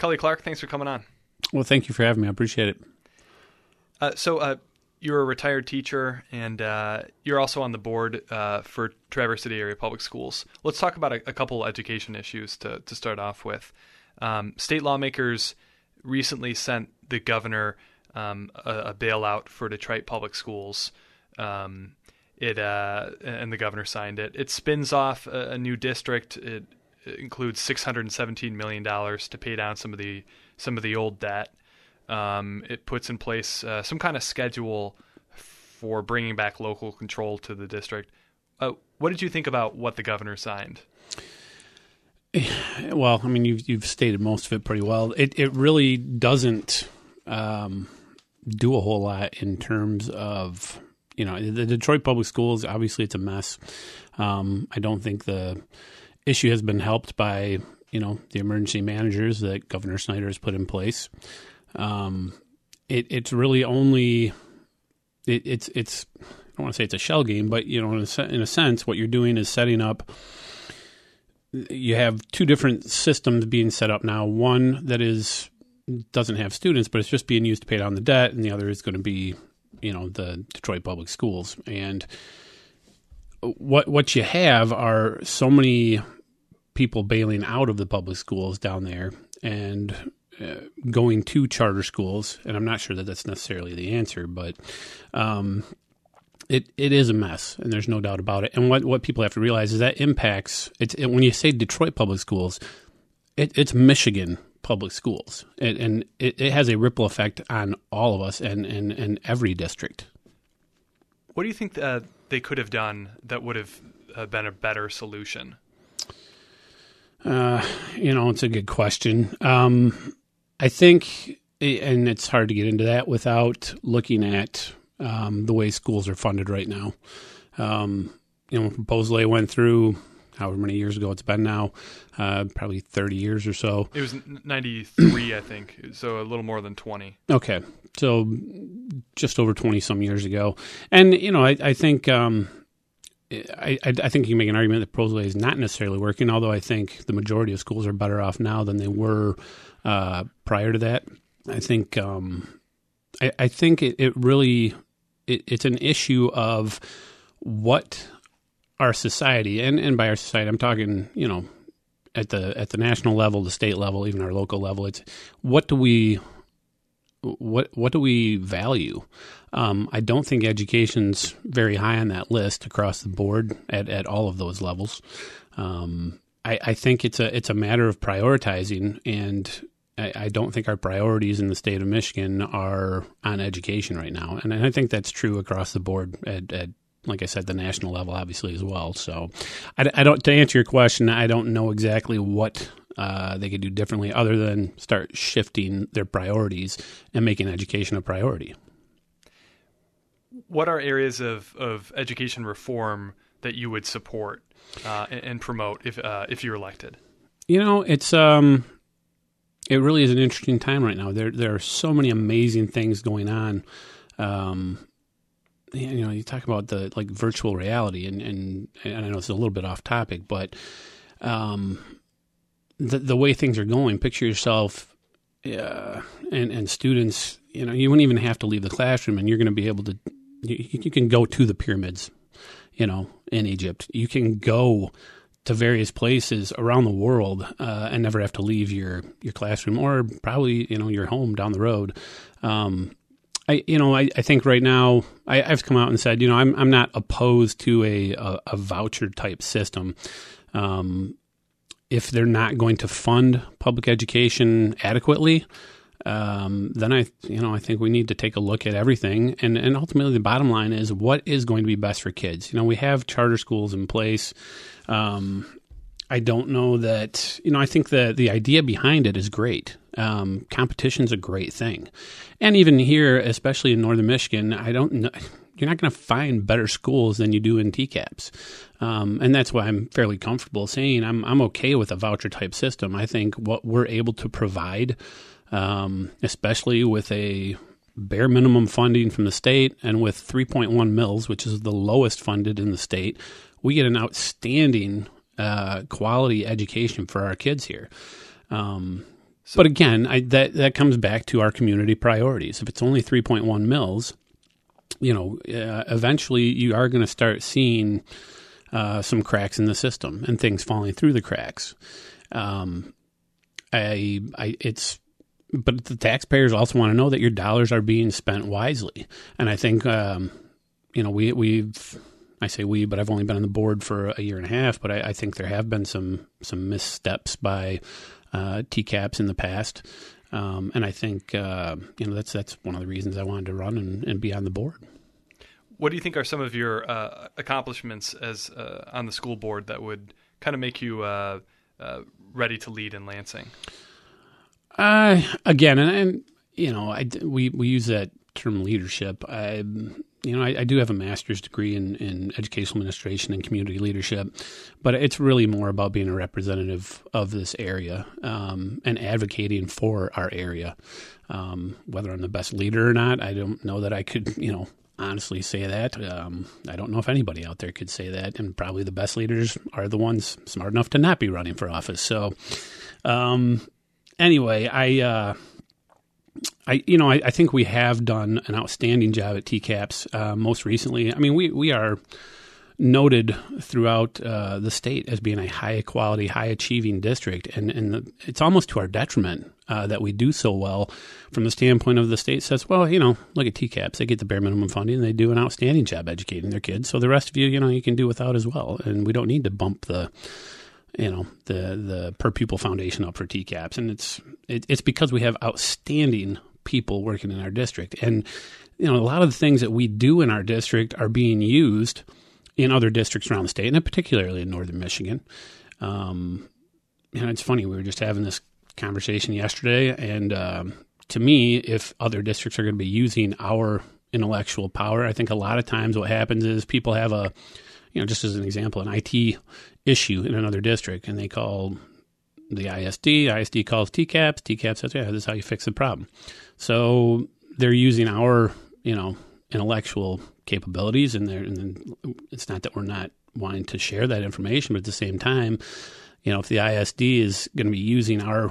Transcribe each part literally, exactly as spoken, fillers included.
Kelly Clark, thanks for coming on. Well, thank you for having me. I appreciate it. Uh, so uh, you're a retired teacher, and uh, you're also on the board uh, for Traverse City Area Public Schools. Let's talk about a, a couple education issues to, to start off with. Um, state lawmakers recently sent the governor um, a, a bailout for Detroit Public Schools. Um, it uh, and the governor signed it. It spins off a, a new district. It, it includes six hundred seventeen million dollars to pay down some of the some of the old debt. Um, it puts in place uh, some kind of schedule for bringing back local control to the district. Uh, what did you think about what the governor signed? Well, I mean, you've, you've stated most of it pretty well. It it really doesn't um, do a whole lot in terms of, you know, the Detroit Public Schools, obviously it's a mess. Um, I don't think the issue has been helped by, you know, the emergency managers that Governor Snyder has put in place. Um, it, it's really only, it, it's, it's, I don't want to say it's a shell game, but, you know, in a, in a sense, what you're doing is setting up, you have two different systems being set up now. One that is, doesn't have students, but it's just being used to pay down the debt. And the other is going to be, you know, the Detroit Public Schools. And what, what you have are so many people bailing out of the public schools down there and uh, going to charter schools. And I'm not sure that that's necessarily the answer, but um, it it is a mess, and there's no doubt about it. And what, what people have to realize is that impacts, it's it, when you say Detroit Public Schools, it, it's Michigan public schools. And, and it, it has a ripple effect on all of us and, and, and every district. What do you think uh, they could have done that would have uh, been a better solution? Uh, you know, it's a good question. Um, I think, and it's hard to get into that without looking at um, the way schools are funded right now. Um, you know, proposal they went through, however many years ago it's been now, uh, probably thirty years or so. It was ninety-three, I think, so a little more than twenty. Okay, so just over twenty-some years ago. And, you know, I, I think... Um, I, I think you can make an argument that Proslay is not necessarily working, although I think the majority of schools are better off now than they were uh, prior to that. I think um, I, I think it, it really it, it's an issue of what our society, and, and by our society I'm talking, you know, at the at the national level, the state level, even our local level. It's what do we what what do we value? Um, I don't think education's very high on that list across the board at, at all of those levels. Um, I, I think it's a it's a matter of prioritizing, and I, I don't think our priorities in the state of Michigan are on education right now. And I think that's true across the board at, at like I said, the national level, obviously, as well. So I, I don't, to answer your question, I don't know exactly what uh, they could do differently other than start shifting their priorities and making education a priority. What are areas of, of education reform that you would support uh, and, and promote if uh, if you're elected? You know, it's um, it really is an interesting time right now. There there are so many amazing things going on. Um, you know, you talk about the like virtual reality, and, and, and I know it's a little bit off topic, but um, the the way things are going. Picture yourself uh, and and students. You know, you wouldn't even have to leave the classroom, and you're going to be able to. You, you can go to the pyramids, you know, in Egypt. You can go to various places around the world uh, and never have to leave your, your classroom or probably, you know, your home down the road. Um, I, you know, I, I think right now I, I've come out and said, you know, I'm I'm not opposed to a, a, a voucher type system. Um, if they're not going to fund public education adequately, Um, then I, you know, I think we need to take a look at everything, and, and ultimately the bottom line is what is going to be best for kids. You know, we have charter schools in place. Um, I don't know that, you know, I think the the idea behind it is great. Um, competition's a great thing, and even here, especially in northern Michigan, I don't know. You're not going to find better schools than you do in T CAPS. Um, and that's why I'm fairly comfortable saying I'm I'm okay with a voucher type system. I think what we're able to provide, um, especially with a bare minimum funding from the state and with three point one mils, which is the lowest funded in the state, we get an outstanding uh, quality education for our kids here. Um, So, but again, I, that that comes back to our community priorities. If it's only three point one mils, you know, uh, eventually you are going to start seeing uh, some cracks in the system and things falling through the cracks. Um, I, I, it's, but the taxpayers also want to know that your dollars are being spent wisely. And I think, um, you know, we, we've, I say we, but I've only been on the board for a year and a half, but I, I think there have been some, some missteps by uh, T CAPS in the past. Um, and I think, uh, you know, that's, that's one of the reasons I wanted to run and, and be on the board. What do you think are some of your uh, accomplishments as uh, on the school board that would kind of make you uh, uh, ready to lead in Lansing? Uh, again, and, and you know, I, we, we use that term leadership. I, you know, I, I do have a master's degree in, in educational administration and community leadership, but it's really more about being a representative of this area um, and advocating for our area. Um, whether I'm the best leader or not, I don't know that I could, you know, honestly say that. Um, I don't know if anybody out there could say that, and probably the best leaders are the ones smart enough to not be running for office. So, um, anyway, I, uh, I, you know, I, I think we have done an outstanding job at T CAPS. Uh, most recently, I mean, we, we are noted throughout uh, the state as being a high quality, high achieving district, and and the, it's almost to our detriment uh, that we do so well. From the standpoint of the state says, well, you know, look at T CAPS; they get the bare minimum funding, and they do an outstanding job educating their kids. So the rest of you, you know, you can do without as well, and we don't need to bump the, you know, the the per pupil foundation up for T CAPS, and it's it, it's because we have outstanding people working in our district, and you know, a lot of the things that we do in our district are being used in other districts around the state, and particularly in northern Michigan. Um, you know, it's funny, we were just having this conversation yesterday, and um, to me, if other districts are going to be using our intellectual power, I think a lot of times what happens is people have a, you know, just as an example, an I T issue in another district, and they call the I S D, I S D calls T CAPS, T CAPS says, yeah, this is how you fix the problem. So they're using our, you know, intellectual capabilities, and, and it's not that we're not wanting to share that information, but at the same time, you know, if the I S D is going to be using our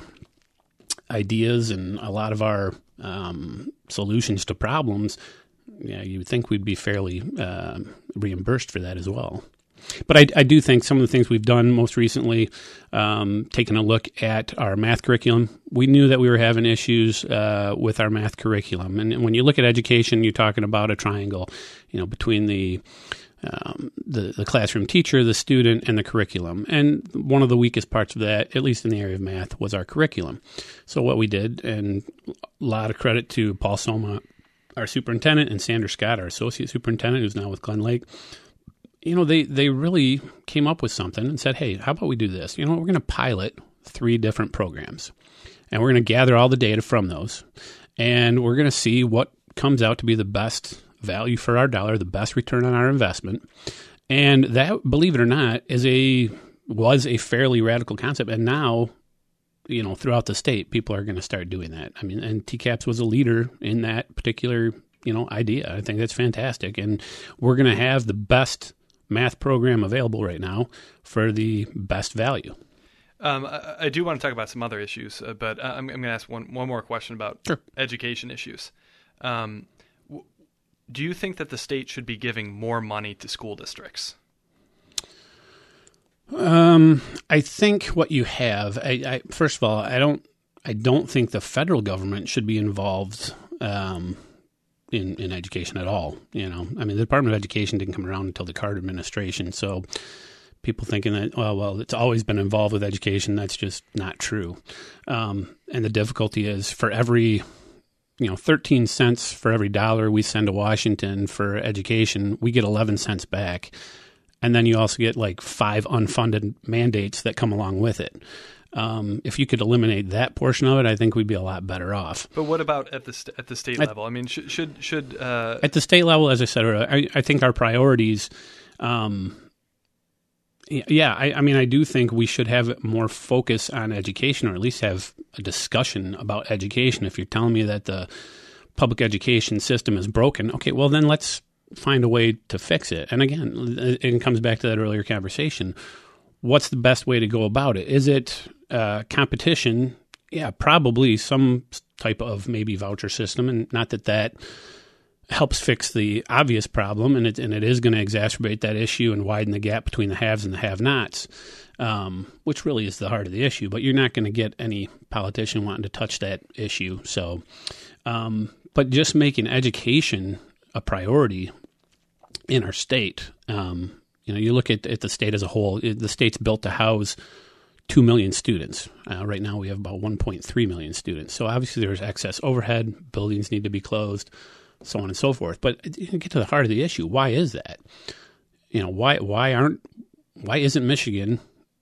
ideas and a lot of our um, solutions to problems, yeah, you would think we'd be fairly uh, reimbursed for that as well. But I, I do think some of the things we've done most recently, um, taking a look at our math curriculum, we knew that we were having issues uh, with our math curriculum. And when you look at education, you're talking about a triangle, you know, between the, um, the the classroom teacher, the student, and the curriculum. And one of the weakest parts of that, at least in the area of math, was our curriculum. So what we did, and a lot of credit to Paul Soma, our superintendent, and Sandra Scott, our associate superintendent, who's now with Glen Lake, you know, they, they really came up with something and said, hey, how about we do this? You know, we're going to pilot three different programs, and we're going to gather all the data from those, and we're going to see what comes out to be the best value for our dollar, the best return on our investment. And that, believe it or not, is a was a fairly radical concept. And now, you know, throughout the state, people are going to start doing that. I mean, and T CAPS was a leader in that particular, you know, idea. I think that's fantastic. And we're going to have the best math program available right now for the best value. Um, I, I do want to talk about some other issues, uh, but I'm, I'm going to ask one, one more question about sure. education issues. Um, w- do you think that the state should be giving more money to school districts? Um, I think what you have, I, I, first of all, I don't, I don't think the federal government should be involved um, in, in education at all. You know, I mean, the Department of Education didn't come around until the Carter administration. So people thinking that, well, well, it's always been involved with education, that's just not true. Um, and the difficulty is for every, you know, thirteen cents for every dollar we send to Washington for education, we get eleven cents back. And then you also get like five unfunded mandates that come along with it. Um, if you could eliminate that portion of it, I think we'd be a lot better off. But what about at the st- at the state at, level? I mean, should should, should uh... at the state level, as I said earlier, I, I think our priorities. Um, yeah, I, I mean, I do think we should have more focus on education, or at least have a discussion about education. If you're telling me that the public education system is broken, okay, well then let's find a way to fix it. And again, it comes back to that earlier conversation. What's the best way to go about it? Is it uh, competition yeah, probably some type of maybe voucher system, and not that that helps fix the obvious problem, and it and it is going to exacerbate that issue and widen the gap between the haves and the have-nots, um, which really is the heart of the issue. But you're not going to get any politician wanting to touch that issue. So, um, but just making education a priority in our state. Um, you know, you look at, at the state as a whole. It, the state's built to house two million students. Uh, right now, we have about one point three million students. So obviously, there's excess overhead. Buildings need to be closed, so on and so forth. But you get to the heart of the issue. Why is that? You know, why why aren't why isn't Michigan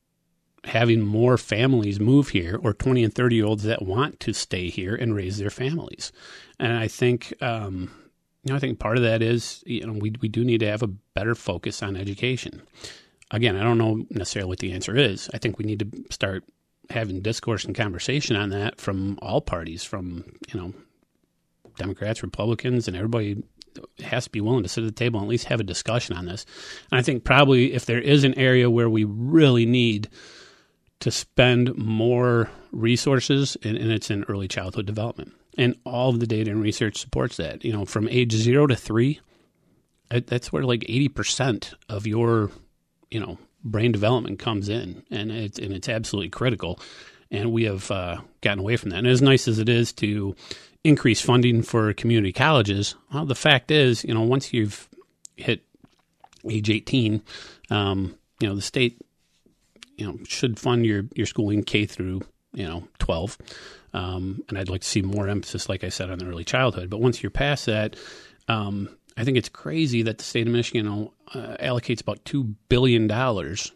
having more families move here, or twenty and thirty year olds that want to stay here and raise their families? And I think, um, you know, I think part of that is, you know, we we do need to have a better focus on education. Again, I don't know necessarily what the answer is. I think we need to start having discourse and conversation on that from all parties, from, you know, Democrats, Republicans, and everybody has to be willing to sit at the table and at least have a discussion on this. And I think probably if there is an area where we really need to spend more resources, and, and it's in early childhood development. And all of the data and research supports that. You know, from age zero to three, that's where like eighty percent of your, you know, brain development comes in, and it's and it's absolutely critical. And we have uh, gotten away from that. And as nice as it is to increase funding for community colleges, well, the fact is, you know, once you've hit age eighteen, um, you know, the state, you know, should fund your, your schooling K through, you know, twelve. Um, and I'd like to see more emphasis, like I said, on the early childhood. But once you're past that, um, I think it's crazy that the state of Michigan uh, allocates about two billion dollars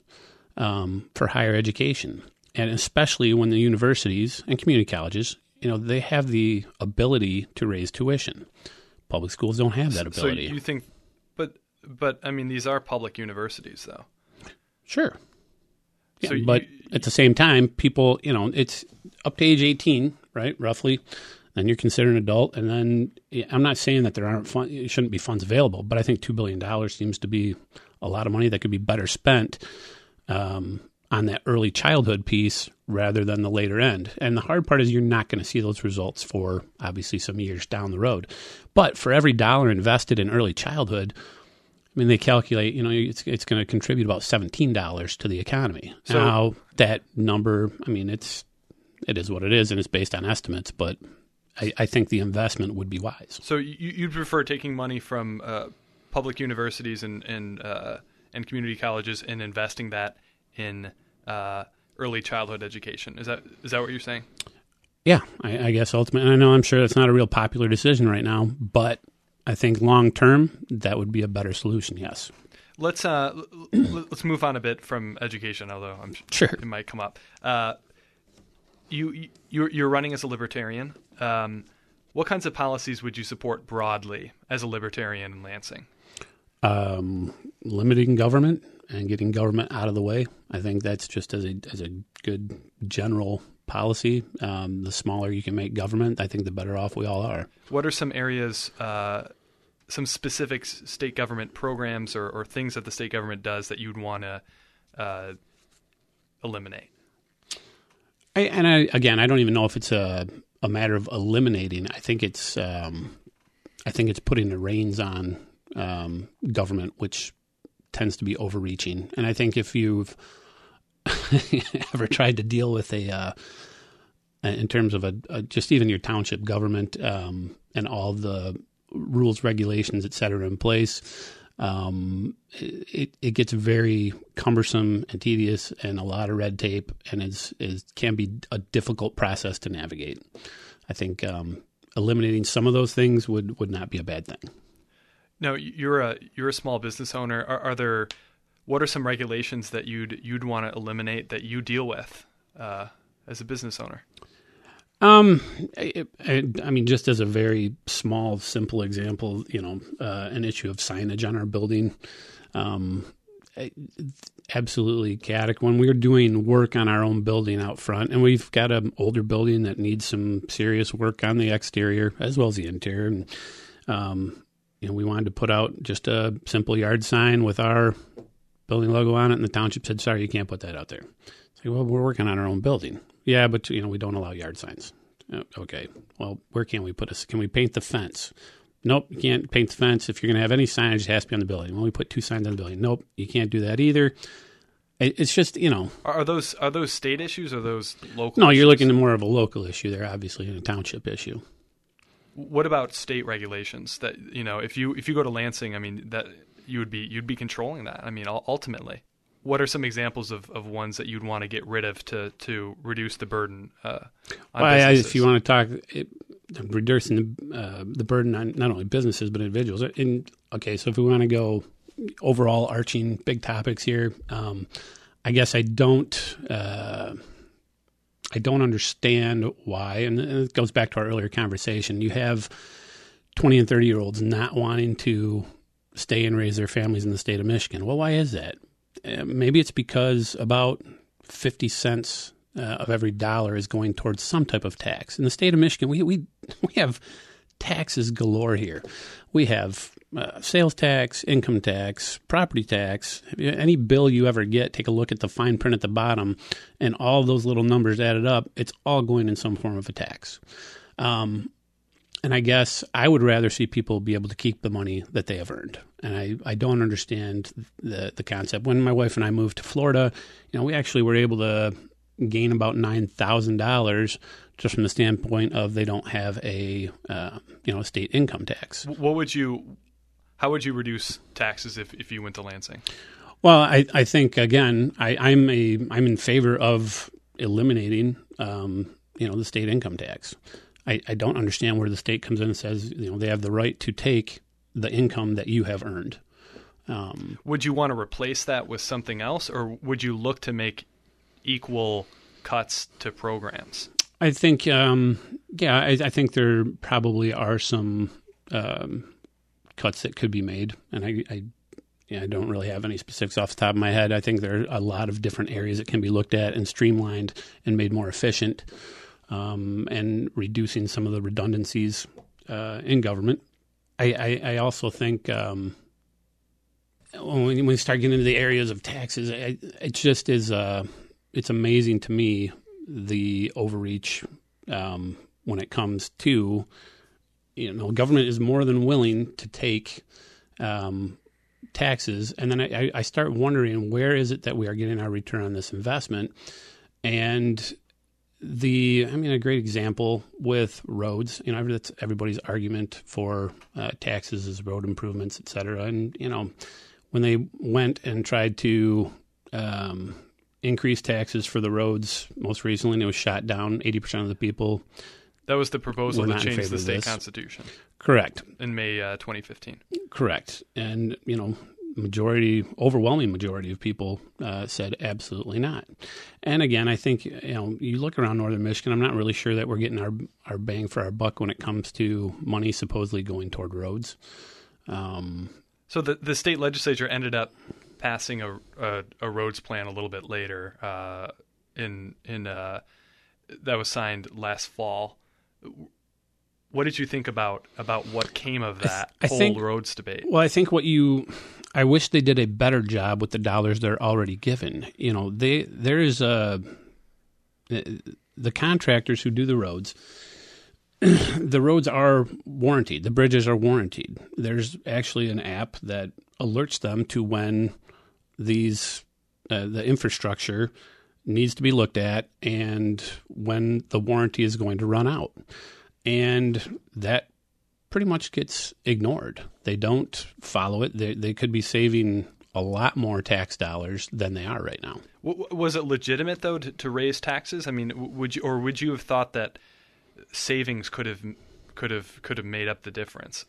um, for higher education. And especially when the universities and community colleges, you know, they have the ability to raise tuition. Public schools don't have that ability. So you think, but, but I mean, these are public universities, though. Sure. Yeah, so but you, at the same time, people, you know, it's up to age eighteen, right, roughly. Then you're considered an adult. And then I'm not saying that there aren't fun, it shouldn't be funds available, but I think two billion dollars seems to be a lot of money that could be better spent um, on that early childhood piece rather than the later end. And the hard part is you're not going to see those results for obviously some years down the road. But for every dollar invested in early childhood, I mean, they calculate, you know, it's it's going to contribute about seventeen dollars to the economy. So, now, that number, I mean, it's it is what it is, and it's based on estimates, but I, I think the investment would be wise. So you, you'd prefer taking money from uh, public universities and and, uh, and community colleges and investing that in uh, early childhood education. Is that is that what you're saying? Yeah, I, I guess ultimately. I know I'm sure that's not a real popular decision right now, but I think long term that would be a better solution. Yes. Let's uh, let's move on a bit from education, although I'm sure it might come up. Uh, you you're, you're running as a libertarian. Um, what kinds of policies would you support broadly as a libertarian in Lansing? Um, limiting government and getting government out of the way. I think that's just as a as a good general policy. Um, the smaller you can make government, I think the better off we all are. What are some areas, uh, some specific state government programs or, or things that the state government does that you'd want to uh, eliminate? I, and I, again, I don't even know if it's a a matter of eliminating. I think it's um, I think it's putting the reins on um, government, which tends to be overreaching. And I think if you've ever tried to deal with a, uh, in terms of a, a just even your township government um, and all the rules, regulations, et cetera, in place, um, it, it gets very cumbersome and tedious and a lot of red tape, and it's, it can be a difficult process to navigate. I think um, eliminating some of those things would, would not be a bad thing. No, you're a you're a small business owner. Are, are there what are some regulations that you'd you'd want to eliminate that you deal with uh, as a business owner? Um, I, I, I mean, just as a very small, simple example, you know, uh, an issue of signage on our building, um, absolutely chaotic. When we're doing work on our own building out front, and we've got an older building that needs some serious work on the exterior as well as the interior, and um, you know, we wanted to put out just a simple yard sign with our building logo on it, and the township said, sorry, you can't put that out there. It's like, well, we're working on our own building. Yeah, but you know we don't allow yard signs. Okay, well, where can we put us? Can we paint the fence? Nope, you can't paint the fence. If you're going to have any signage, it has to be on the building. Well, we put two signs on the building. Nope, you can't do that either. It's just, you know. Are those are those state issues or are those local No, issues? you're looking at more of a local issue there, obviously, in a township issue. What about state regulations that, you know, if you if you go to Lansing, I mean, that you would be you'd be controlling that. I mean, ultimately. What are some examples of, of ones that you'd want to get rid of to, to reduce the burden uh, on well, businesses? If you want to talk it, reducing the, uh, the burden on not only businesses but individuals. In, okay, so if we want to go overall arching big topics here, um, I guess I don't uh, I don't understand why, and it goes back to our earlier conversation. You have twenty and thirty year olds not wanting to stay and raise their families in the state of Michigan. Well, why is that? Uh, maybe it's because about fifty cents uh, of every dollar is going towards some type of tax. In the state of Michigan, we we we have taxes galore here. We have uh, sales tax, income tax, property tax. Any bill you ever get, take a look at the fine print at the bottom, and all those little numbers added up, it's all going in some form of a tax. Um, and I guess I would rather see people be able to keep the money that they have earned. And I, I don't understand the the concept. When my wife and I moved to Florida, you know, we actually were able to gain about nine thousand dollars just from the standpoint of they don't have a uh, you know a state income tax. What would you, how would you reduce taxes if, if you went to Lansing? Well, I, I think again, I, I'm a I'm in favor of eliminating um, you know the state income tax. I, I don't understand where the state comes in and says you know they have the right to take the income that you have earned. Um, would you want to replace that with something else, or would you look to make equal cuts to programs? I think, um, yeah, I, I think there probably are some um, cuts that could be made, and I, I, yeah, I don't really have any specifics off the top of my head. I think there are a lot of different areas that can be looked at and streamlined and made more efficient, um, and reducing some of the redundancies uh, in government. I, I, I also think um, when we start getting into the areas of taxes, I, it just is uh, it's amazing to me the overreach um, when it comes to, you know, government is more than willing to take um, taxes. And then I, I start wondering, where is it that we are getting our return on this investment? And the, I mean, a great example with roads, you know, that's everybody's argument for uh, taxes is road improvements, et cetera. And, you know, when they went and tried to um, increase taxes for the roads most recently, and it was shot down, eighty percent of the people. That was the proposal to change the state this. constitution. Correct. In May uh, twenty fifteen. Correct. And, you know, majority, overwhelming majority of people uh, said absolutely not. And again, I think, you know, you look around northern Michigan, I'm not really sure that we're getting our, our bang for our buck when it comes to money supposedly going toward roads. Um, so the, the state legislature ended up passing a, a, a roads plan a little bit later uh, in, in uh, that was signed last fall. What did you think about, about what came of that I th- I whole think, roads debate? Well, I think what you, I wish they did a better job with the dollars they're already given. You know, they there is a, the contractors who do the roads, the roads are warranted. The bridges are warranted. There's actually an app that alerts them to when these, uh, the infrastructure needs to be looked at and when the warranty is going to run out. And that pretty much gets ignored. They don't follow it. They they could be saving a lot more tax dollars than they are right now. Was it legitimate though to, to raise taxes? I mean, would you or would you have thought that savings could have could have could have made up the difference?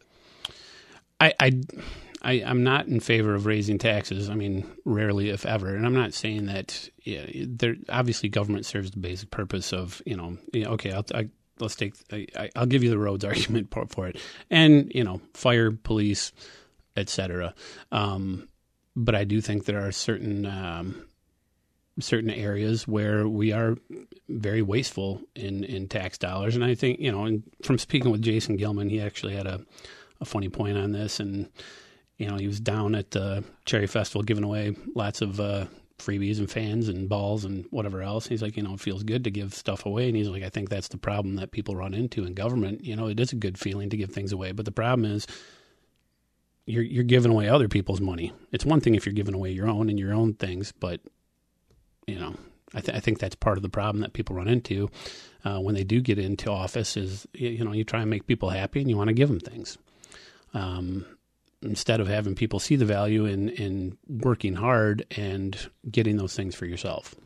I I, I I'm not in favor of raising taxes. I mean, rarely if ever. And I'm not saying that. Yeah, there obviously government serves the basic purpose of you know. You know okay, I'll. I, Let's take. I, I'll give you the roads argument for, for it, and you know, fire, police, et cetera. Um, but I do think there are certain um, certain areas where we are very wasteful in, in tax dollars, and I think you know, and from speaking with Jason Gilman, he actually had a, a funny point on this, and you know, he was down at the Cherry Festival giving away lots of uh, freebies and fans and balls and whatever else. He's like, you know, it feels good to give stuff away. And he's like, I think that's the problem that people run into in government. You know, it is a good feeling to give things away, but the problem is you're you're giving away other people's money. It's one thing if you're giving away your own and your own things, but you know, I, th- I think that's part of the problem that people run into uh, when they do get into office is, you know, you try and make people happy and you want to give them things. Um, instead of having people see the value in, in working hard and getting those things for yourself.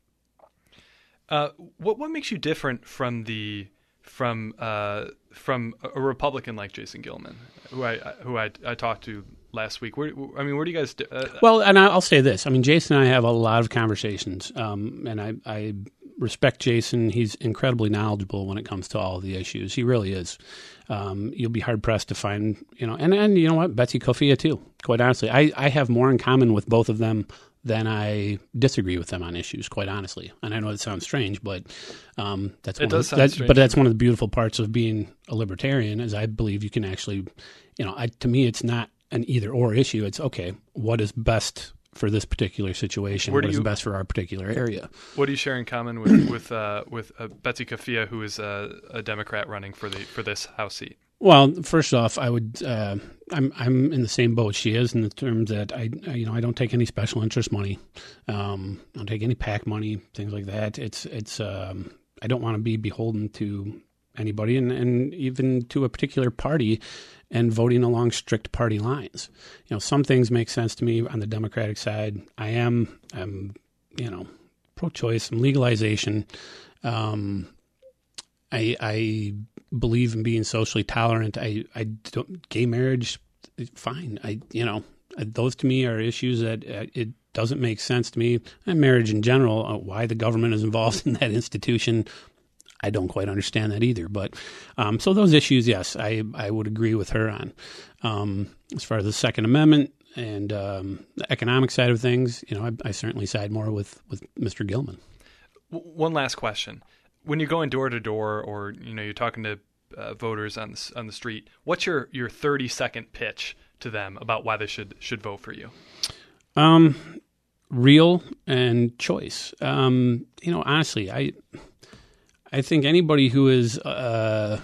Uh, what what makes you different from the from uh, from a Republican like Jason Gilman, who I who I, I talked to last week? Where, I mean, where do you guys? Uh, well, and I'll say this. I mean, Jason and I have a lot of conversations, um, and I, I respect Jason. He's incredibly knowledgeable when it comes to all of the issues. He really is. Um, you'll be hard pressed to find, you know, and, and you know what, Betsy Kofia too, quite honestly. I, I have more in common with both of them than I disagree with them on issues, quite honestly. And I know it sounds strange, but um, that's it one does of, sound that, strange. But that's one of the beautiful parts of being a libertarian is I believe you can actually, you know, I, to me, it's not an either or issue. It's okay, what is best for this particular situation? What is you, best for our particular area? What do you share in common with with uh, with uh, Betsy Kofia, who is a, a Democrat running for the for this House seat? Well, first off, I would uh, I'm I'm in the same boat she is in the terms that I, I you know I don't take any special interest money, um, I don't take any PAC money, things like that. It's it's um, I don't want to be beholden to anybody and, and even to a particular party and voting along strict party lines. You know, some things make sense to me on the Democratic side. I am, I'm, you know, pro-choice, I'm legalization. Um, I, I believe in being socially tolerant. I, I don't, gay marriage, fine. I, you know, those to me are issues that uh, it doesn't make sense to me. And marriage in general, uh, why the government is involved in that institution, I don't quite understand that either. But um, so those issues, yes, I, I would agree with her on. Um, as far as the Second Amendment and um, the economic side of things, you know, I, I certainly side more with, with Mister Gilman. One last question. When you're going door to door or, you know, you're talking to uh, voters on the, on the street, what's your, your thirty second pitch to them about why they should should vote for you? Um, real and choice. Um, you know, honestly, I... I think anybody who is uh,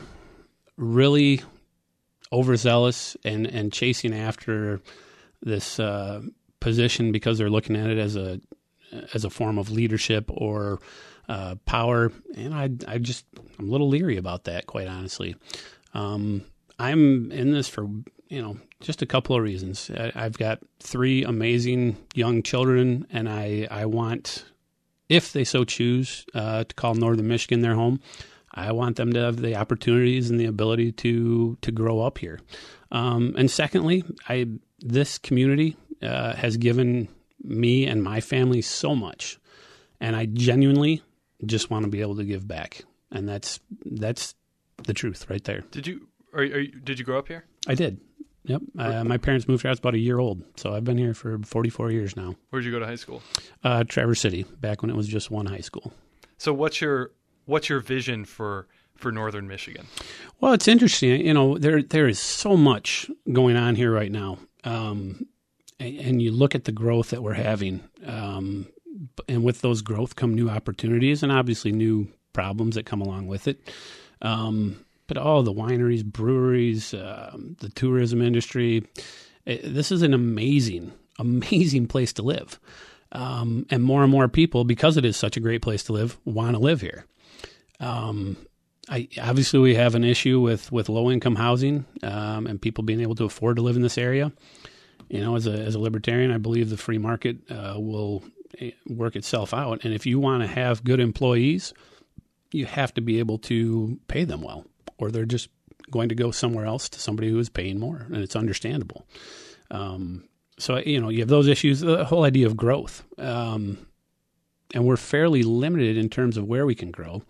really overzealous and, and chasing after this uh, position because they're looking at it as a as a form of leadership or uh, power, and I I just I'm a little leery about that, quite honestly. Um, I'm in this for you know just a couple of reasons. I, I've got three amazing young children, and I I want, if they so choose, uh, to call Northern Michigan their home, I want them to have the opportunities and the ability to to grow up here. Um, and secondly, I this community uh, has given me and my family so much, and I genuinely just want to be able to give back. And that's that's the truth right there. Did you are, are you, did you grow up here? I did. Yep. Uh, my parents moved here. I was about a year old, so I've been here for forty-four years now. Where did you go to high school? Uh, Traverse City, back when it was just one high school. So what's your what's your vision for, for Northern Michigan? Well, it's interesting. You know, there there is so much going on here right now, um, and, and you look at the growth that we're having, um, and with those growth come new opportunities and obviously new problems that come along with it. Um, But all the wineries, breweries, um, the tourism industry, it, this is an amazing, amazing place to live. Um, and more and more people, because it is such a great place to live, want to live here. Um, I, obviously, we have an issue with, with low-income housing um, and people being able to afford to live in this area. You know, as a as a libertarian, I believe the free market uh, will work itself out. And if you want to have good employees, you have to be able to pay them well, or they're just going to go somewhere else to somebody who is paying more, and it's understandable. Um, so, you know, you have those issues, the whole idea of growth. Um, and we're fairly limited in terms of where we can grow.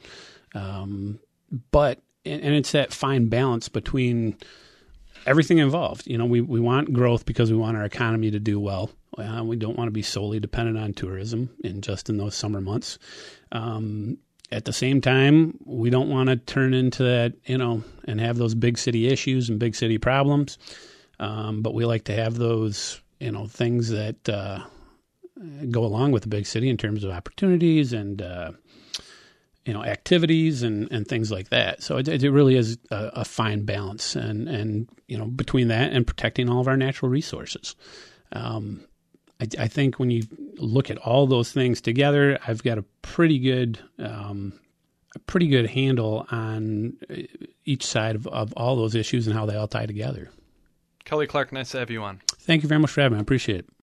Um, but, and, and it's that fine balance between everything involved. You know, we, we want growth because we want our economy to do well. Uh, we don't want to be solely dependent on tourism in just in those summer months. Um, At the same time, we don't want to turn into that, you know, and have those big city issues and big city problems. Um, but we like to have those, you know, things that uh, go along with the big city in terms of opportunities and uh, you know activities and, and things like that. So it, it really is a, a fine balance, and and you know between that and protecting all of our natural resources. Um, I, I think when you look at all those things together, I've got a pretty good um, a pretty good handle on each side of, of all those issues and how they all tie together. Kelly Clark, nice to have you on. Thank you very much for having me. I appreciate it.